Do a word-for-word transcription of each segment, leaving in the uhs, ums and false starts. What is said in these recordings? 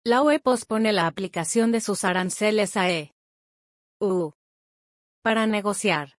La U E pospone la aplicación de sus aranceles a E U para negociar.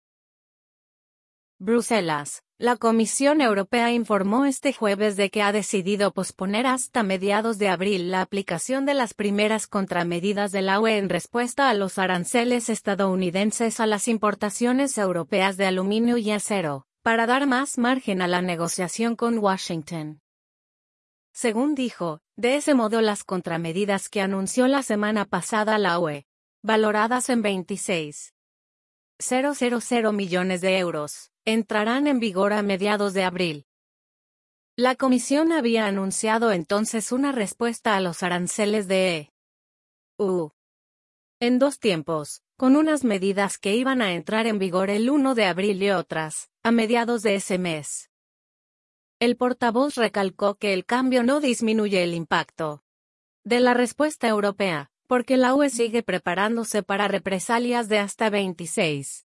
Bruselas. La Comisión Europea informó este jueves de que ha decidido posponer hasta mediados de abril la aplicación de las primeras contramedidas de la U E en respuesta a los aranceles estadounidenses a las importaciones europeas de aluminio y acero, para dar más margen a la negociación con Washington. Según dijo, de ese modo las contramedidas que anunció la semana pasada la U E, valoradas en veintiséis mil millones de euros, entrarán en vigor a mediados de abril. La Comisión había anunciado entonces una respuesta a los aranceles de E U en dos tiempos, con unas medidas que iban a entrar en vigor el primero de abril y otras, a mediados de ese mes. El portavoz recalcó que el cambio no disminuye el impacto de la respuesta europea, porque la U E sigue preparándose para represalias de hasta veintiséis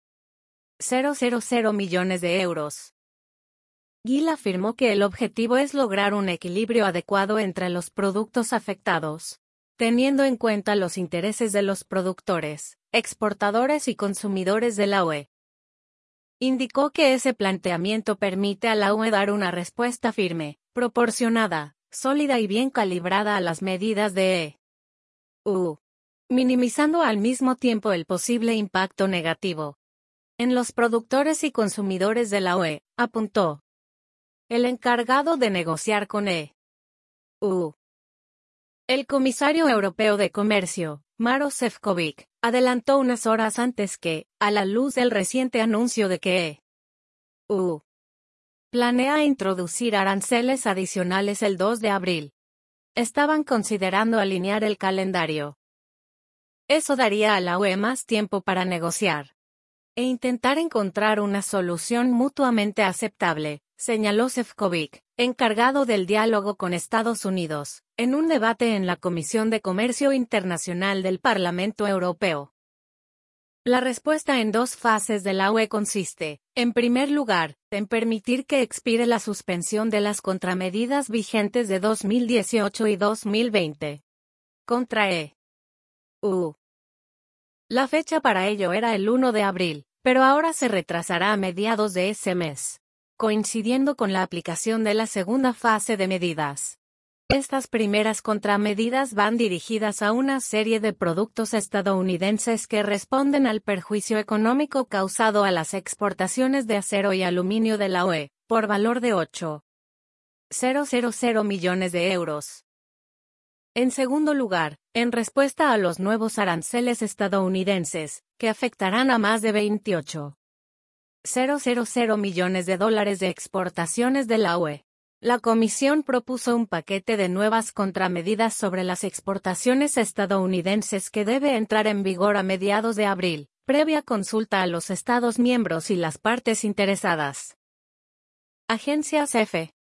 mil millones de euros. Gill afirmó que el objetivo es lograr un equilibrio adecuado entre los productos afectados, teniendo en cuenta los intereses de los productores, exportadores y consumidores de la U E. Indicó que ese planteamiento permite a la U E dar una respuesta firme, proporcionada, sólida y bien calibrada a las medidas de E U, minimizando al mismo tiempo el posible impacto negativo en los productores y consumidores de la U E, apuntó. El encargado de negociar con E U, el comisario europeo de Comercio, Maroš Šefčovič, adelantó unas horas antes que, a la luz del reciente anuncio de que E U planea introducir aranceles adicionales el dos de abril, estaban considerando alinear el calendario. Eso daría a la U E más tiempo para negociar e intentar encontrar una solución mutuamente aceptable, señaló Šefčovič, encargado del diálogo con Estados Unidos, en un debate en la Comisión de Comercio Internacional del Parlamento Europeo. La respuesta en dos fases de la U E consiste, en primer lugar, en permitir que expire la suspensión de las contramedidas vigentes de dos mil dieciocho y dos mil veinte contra E U. La fecha para ello era el primero de abril, pero ahora se retrasará a mediados de ese mes, coincidiendo con la aplicación de la segunda fase de medidas. Estas primeras contramedidas van dirigidas a una serie de productos estadounidenses que responden al perjuicio económico causado a las exportaciones de acero y aluminio de la U E, por valor de ocho mil millones de euros. En segundo lugar, en respuesta a los nuevos aranceles estadounidenses, que afectarán a más de veintiocho mil millones de dólares de exportaciones de la U E. La Comisión propuso un paquete de nuevas contramedidas sobre las exportaciones estadounidenses que debe entrar en vigor a mediados de abril, previa consulta a los Estados miembros y las partes interesadas. Agencias F.